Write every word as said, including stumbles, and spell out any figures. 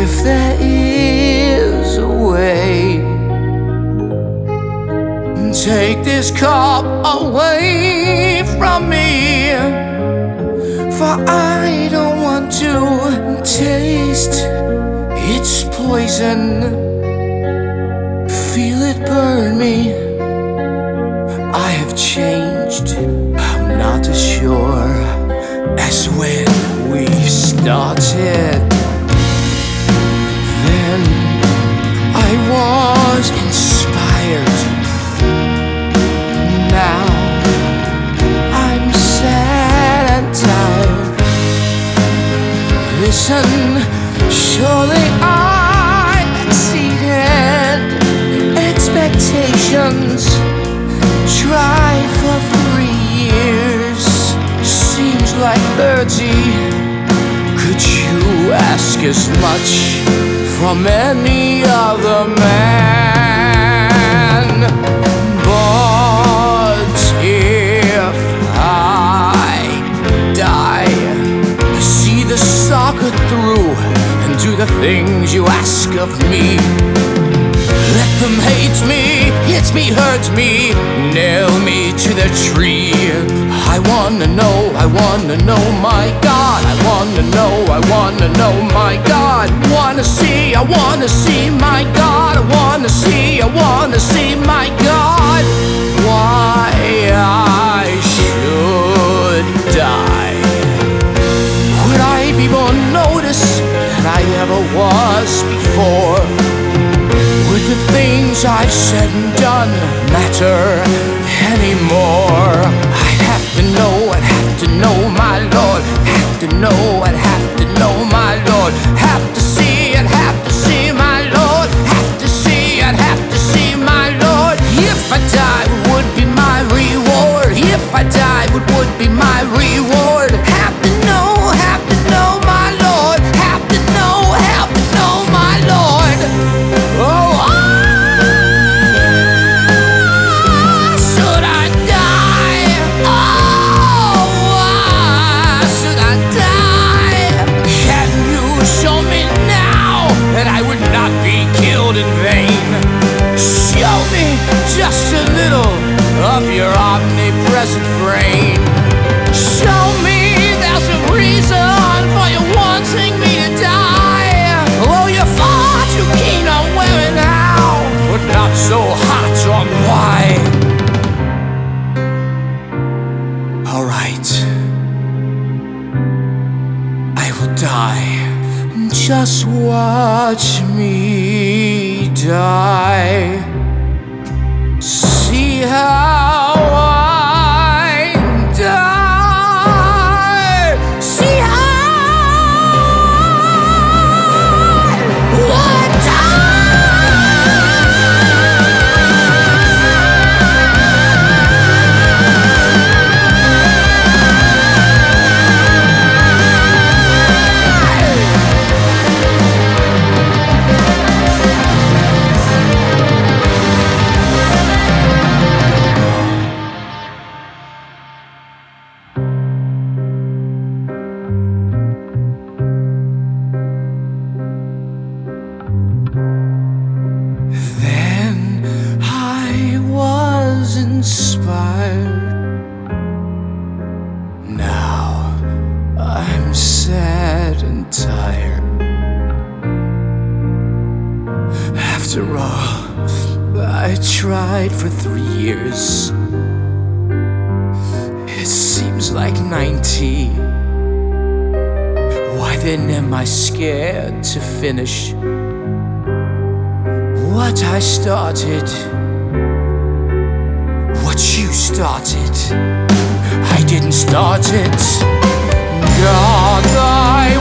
if there is a way, take this cup away from me, for I don't want to taste its poison, feel it burn me. I have changed, I'm not as sure as when we started. Then I was inspired, now I'm sad and tired. Listen, surely I exceeded expectations. Tried for three years, seems like thirty. Could you ask as much from any other man? But if I die, see the saga through and do the things you ask of me. Let them hate me, hit me, hurt me, nail me to the tree. I wanna know, I wanna know, my God. I wanna know, I wanna know, my God. Wanna see, I wanna see, my God. I wanna see, I wanna see, my God. Why I should die. Would I be more noticed than I ever was before? Would the things I've said and done matter anymore? I'd have to know, I'd have to know, my Lord. Have to know, I'd have to know, my Lord. Have to see, I'd have to see, my Lord. Have to see, I'd have to see, my Lord. If I die, what would be my reward? If I die, what would be my reward? Have to know, have to know, my Lord. Have to know, have to know, my Lord. Oh, just a little of your omnipresent brain. Show me there's a reason for you wanting me to die. Oh, you're far too keen on where and how, but not so hot on why. Alright, I will die. Just watch me die. See how I die. See how I die. Inspired. Now I'm sad and tired. After all, I tried for three years. It seems like ninety. Why then am I scared to finish what I started? What you started, I didn't start it. God, I